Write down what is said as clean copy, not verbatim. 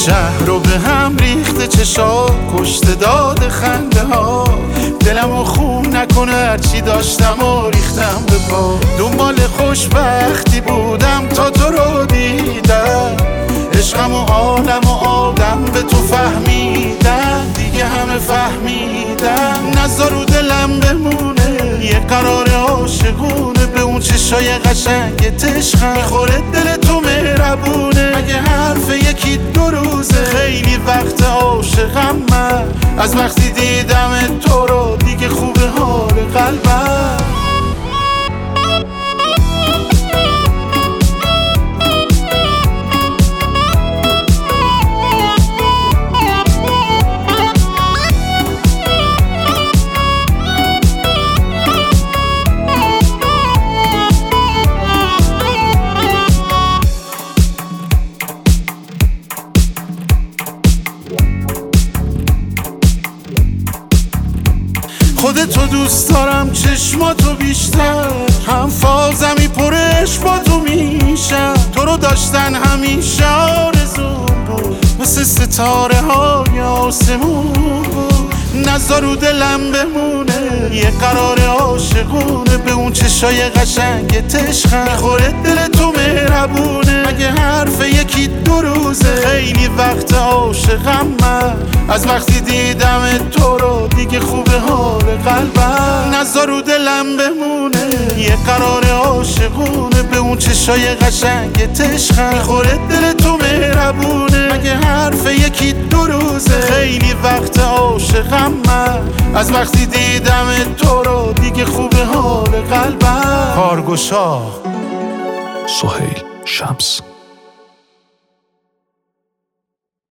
شهر رو به هم ریخته چشا، کشته داده خنده ها، دلمو خون نکنه هرچی داشتم و ریختم به پا. دنبال خوشبختی بودم تا تو رو دیدم، عشقم و عالم و آدم به تو فهمیدن، دیگه همه فهمیدن. نذار رو دلم بمونه یه قرار عاشقونه، به اون چشای قشنگ عشقم میخوره دل تو مهربونه. اگه حرف یکی دو روزه خیلی وقت عاشقم من، از وقتی دیدم تو رو دیگه خوبه حال قلبم. خودتو دوست دارم چشماتو بیشتر، هم فازمی پرش با تو میشم. تو رو داشتن همیشه آرزوم بود، مثل ستاره های آسمون بود. نذار رو دلم بمونه یه قرار عاشقونه، به اون چشای قشنگ عشقم میخوره دل تو مهربونه. اگه حرف یکی دو روزه خیلی وقت عاشقم من، از وقتی دیدم تو رو دیگه خوبه حال قلبم. نذار رو دلم بمونه یه قرار عاشقونه، به اون چشای قشنگ عشقم میخوره دل تو مهربونه. اگه حرف یکی دو روزه خیلی وقت عاشقم من، از وقتی دیدم تو رو دیگه خوبه حال قلبم. کارگشا سهیل شمس.